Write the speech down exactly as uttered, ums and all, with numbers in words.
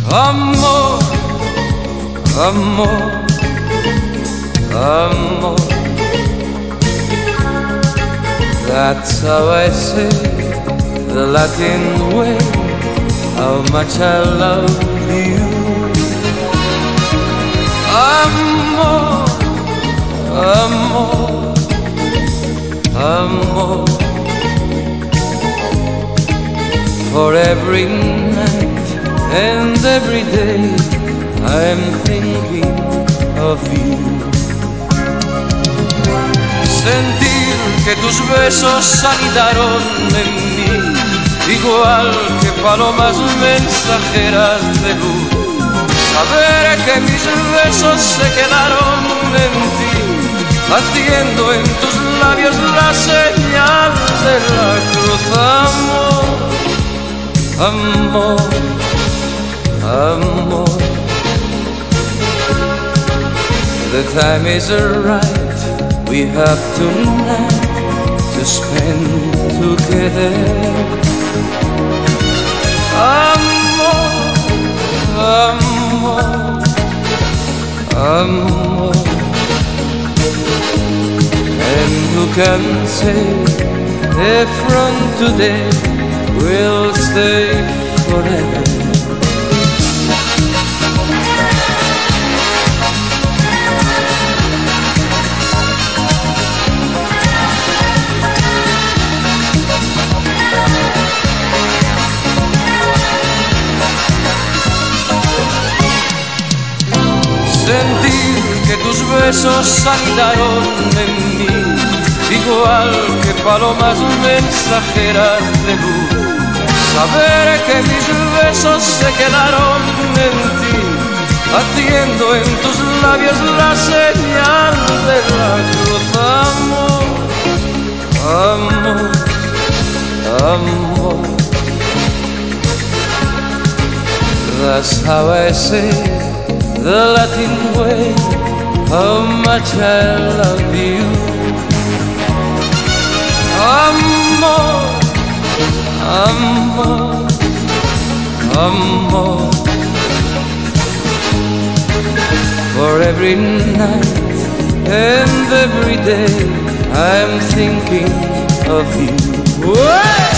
Amor, amor, amor. That's how I say the Latin way, how much I love you. Amor, amor, amor. For every night and every day I'm thinking of you. Sentir que tus besos anidaron en mí, igual que palomas mensajeras de luz. Saber que mis besos se quedaron en ti, haciendo en tus labios la señal de la cruz. Amor, amor, amor. The time is right, we have tonight to spend together. Amor, amor, amor. And who can say if from today we'll stay forever? Sentir que tus besos anidaron en mí, igual que palomas mensajeras de luz. Saber que mis besos se quedaron en ti, haciendo en tus labios la señal de la cruz. Amor, amor, amor. That's how I say the Latin way, how much I love you. Amor, amor, amor. For every night and every day I'm thinking of you. Whoa!